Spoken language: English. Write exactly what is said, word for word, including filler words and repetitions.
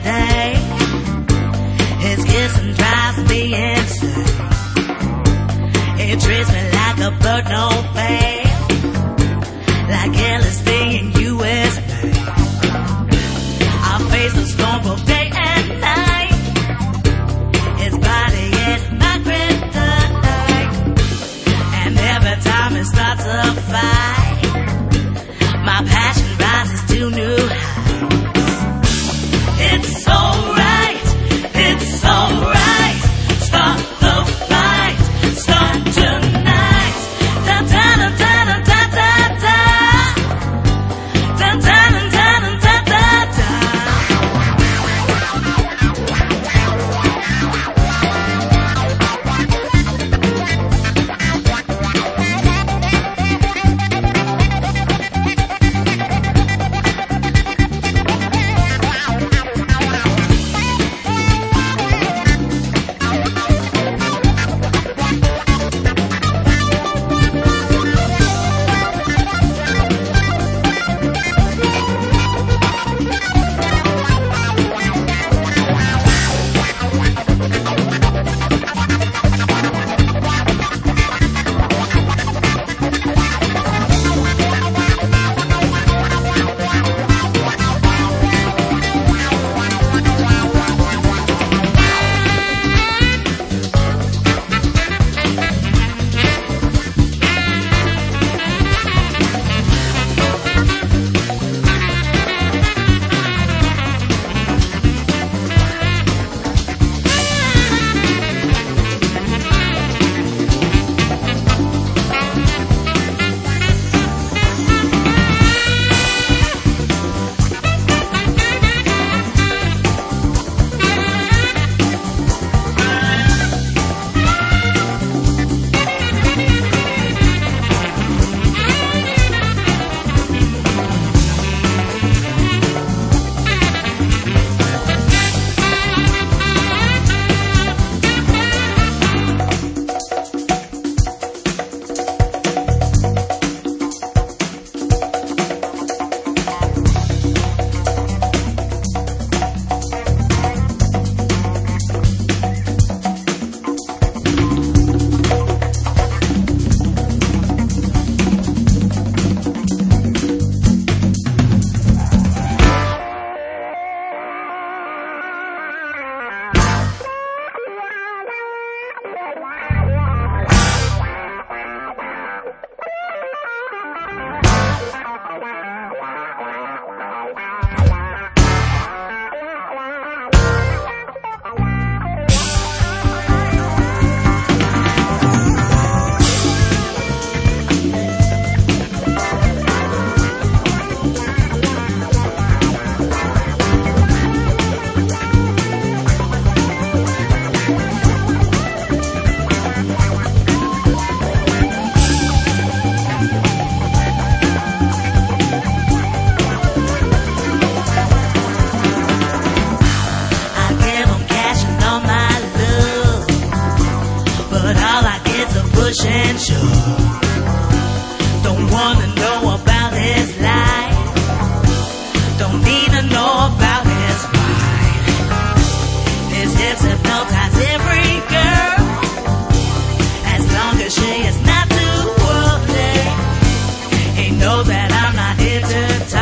day. His kissing drives me insane. He treats me like a bird, no pay, like L S D in U S A. I face the storm both day and night. His body is my kryptonite, and every time it starts a fight, my passion rises to new heights. It's alright, it's alright. Start the fight, start tonight. Da da da da da da da da da da da da da da. Push and shove. Don't wanna know about his life. Don't need to know about his mind. His hips hypnotize every girl, as long as she is not too worldly. He knows that I'm not here to talk.